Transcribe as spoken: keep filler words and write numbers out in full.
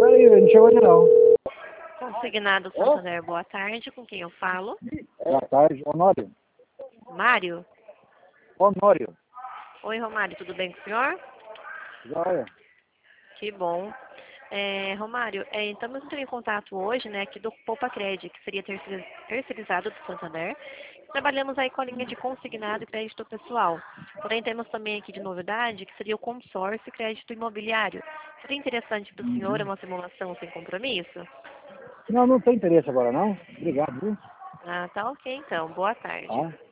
aí, não chegou ainda não. Consignado Santander, boa tarde. Com quem eu falo? Boa tarde, Honório. Mário? Honório. Oi, Romário, tudo bem com o senhor? Joia. Que bom. É, Romário, é, estamos entrando em contato hoje, né, aqui do Poupa Cred, que seria terceiriz- terceirizado do Santander. Trabalhamos aí com a linha de consignado e crédito pessoal. Porém, temos também aqui de novidade, que seria o consórcio e crédito imobiliário. Seria interessante para o senhor Uhum. uma simulação sem compromisso? Não, não tem interesse agora não. Obrigado, viu? Ah, tá ok então. Boa tarde. Tá.